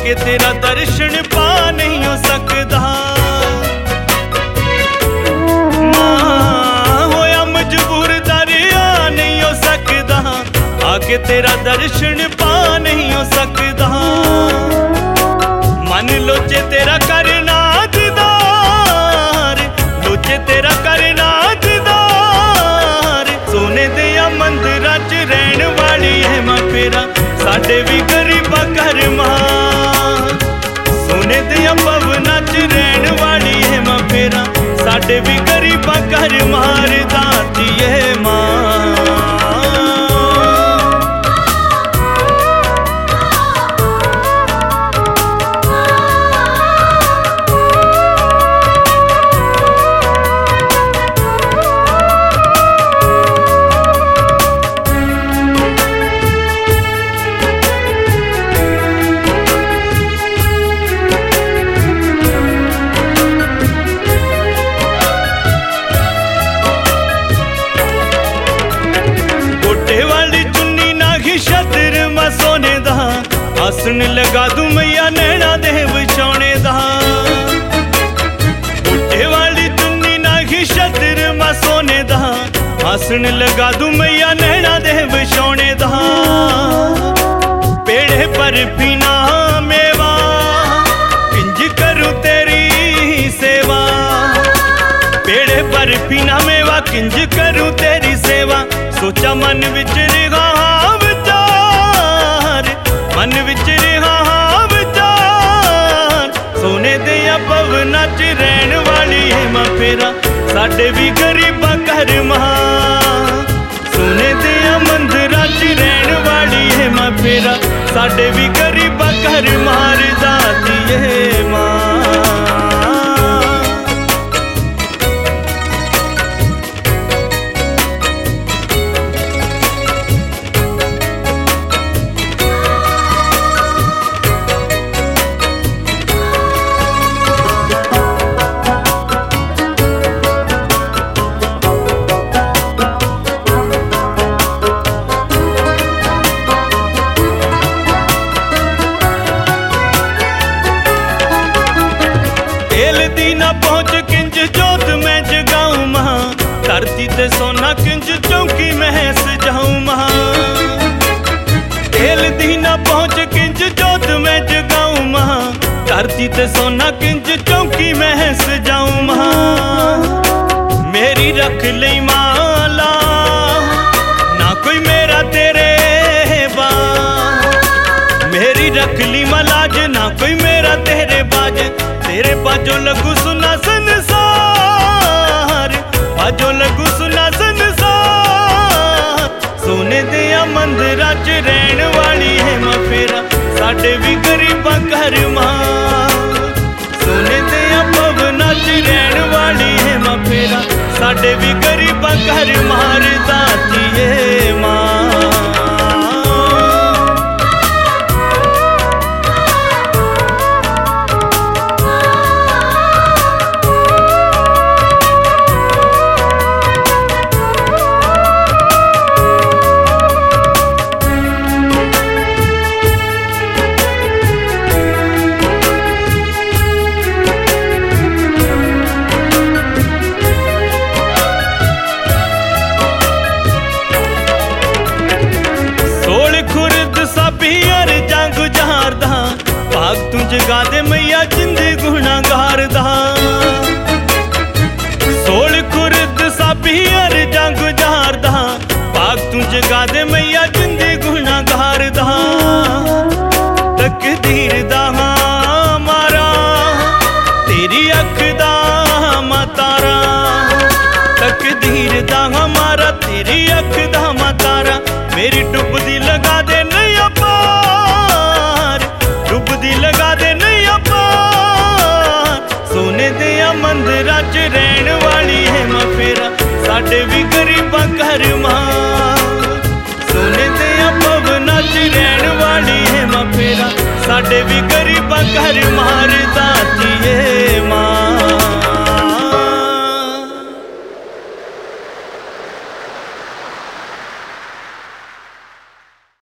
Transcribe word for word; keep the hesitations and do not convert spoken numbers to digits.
आके तेरा दर्शन पा नहीं हो सकदा। मां होया मजबूर दरिया नहीं हो सकदा, आके तेरा दर्शन पा नहीं हो सकदा। मन लोचे तेरा करना दीदार, लोचे तेरा करना दीदार। सोने दिया मंदिरां च रहन वाली है मां फेरा साडे भी गरीबा घर मां। सोने दिया भवनां च रहन वाली है मां फेरा साडे भी गरीबा घर मार दाती है मां। सोने दा आसन लगा दूं मैया नैना दे विछौने दा। बुढ़े वाली चुन्नी नागी छतर मां सोने दा आसन लगा दूं मैया नैना दे विछौने दा। पेड़े पर पीना मेवा किंज करूं तेरी सेवा, पेड़े पर पीना मेवा किंज करूं तेरी सेवा। सोचा मन विच रिहा मन विच रिहा विचार, सोने दिया भवनां च रहन वाली है मां फेरा साडे भी गरीबा घर मां। सोने दिया मंदिरां च रहन वाली है मां फेरा साडे भी गरीबा घर मार दाती है मां। पहुंच किंज जोत मैं जगाऊं मां, धरती ते सोना किंज चौकी मैं सजाऊं मां। खेल दी ना पहुंच किंज जोत मैं जगाऊं मां, धरती ते सोना किंज चौकी मैं सजाऊं मां। मेरी रख लई माला ना कोई मेरा तेरे बा, मेरी रख ली मलाज ना कोई मेरा तेरे बाज। तेरे बाजो लगू सुना संसार, बाजो लगू सुना संसार। सोने दिया मंदिरां च रहन वाली है मां फेरा साडे भी गरीबा घर मां। सोने दिया भवनां च रहन वाली है मां फेरा साडे भी गरीबा घर मार दाती है मां। भाग तू जगा दे मैया जिंदे गुनाहगार दा। सोल खुर्द साबी हर जंग जार दा, भाग तू जगा दे मैया जिंदे गुनाहगार दा। तकदीर दा मारा तेरी अख दा मातारा, तकदीर दा मारा तेरी अख दा मातारा। मेरी डुबदी लगा दे नैया पार, डुबदी लगा दे नैया पार। सोने दिया मंदिरां च रहन वाली है मां फेरा साडे भी गरीबा घर मां। सोने दिया भवनां च रहन वाली है मां फेरा साडे भी गरीबा घर मार दाती है मां।